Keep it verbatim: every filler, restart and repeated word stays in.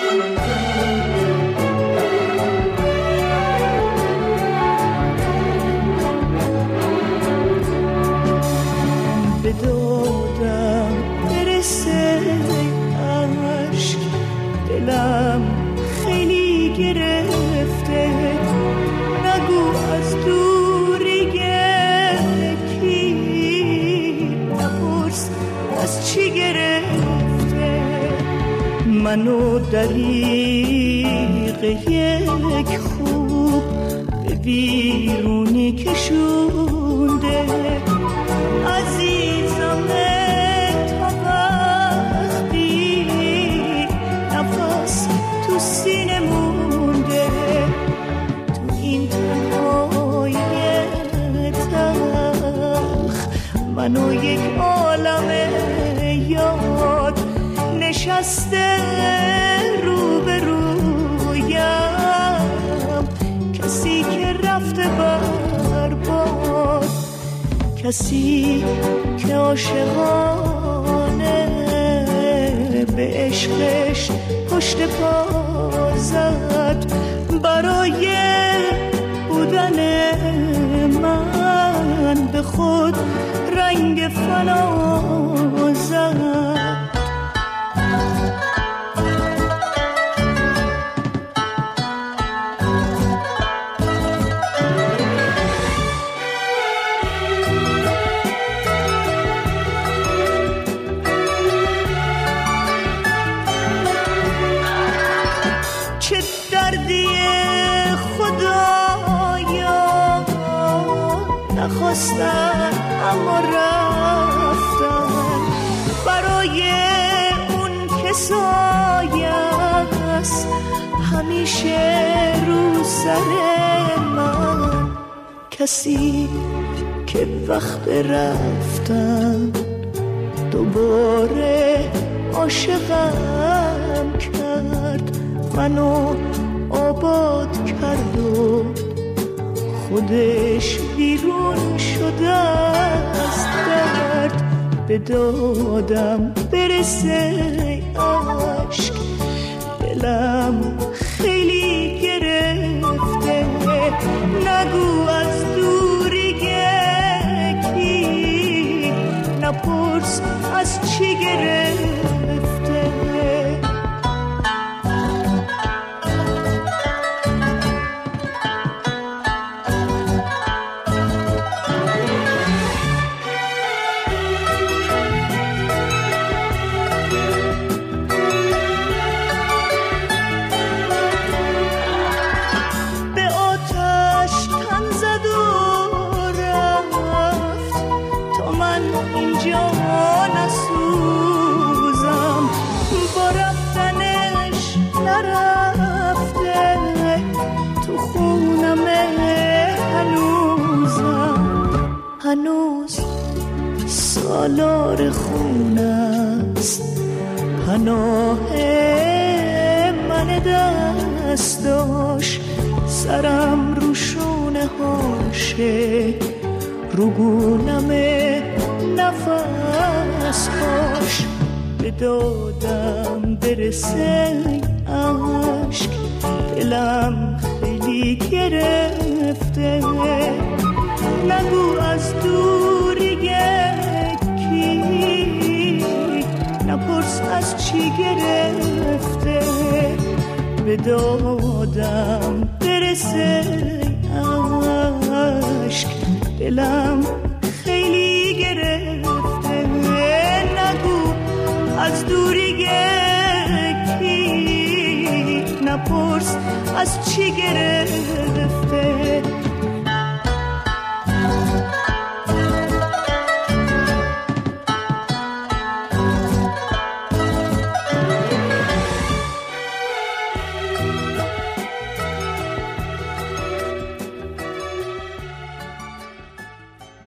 به دادم برسه عشق، دلم خیلی گرفته، نگو از دوری کی، نپرس از چی گرفته. منو دریغ یک خوب به بیرونی کشونده، عزیزم تا وقتی نفس تو سینه مونده، تو این تنهای تلخ منو یک عالم یاد نشسته رو به رویم، کسی که رفته برباد، کسی که عاشقانه به عشقش پشت پا زد، برای بودن من به خود رنگ فنا زد. نخواستن اما رفتن، برای اون که سایه‌ست همیشه رو سر من، کسی که وقت رفتن دوباره عاشقم کرد، منو آباد کرد و خودش بیرون شده از درد. به دادم برسه عشق، دلم خیلی گرفته، نگو از دوری کی، نپرس از چی گرفته. هنوز سالار خون است پناه من دستاش، سرم رو شونه هاشه، رو گونم نفس هاش. به دادم برسه عشق، دلم خیلی گرفته، نگو از دوری کی، نپرس از چی گرفته. به دادم برسه عشق، دلم خیلی گرفته، نگو از دوری کی، نپرس از چی گرفته.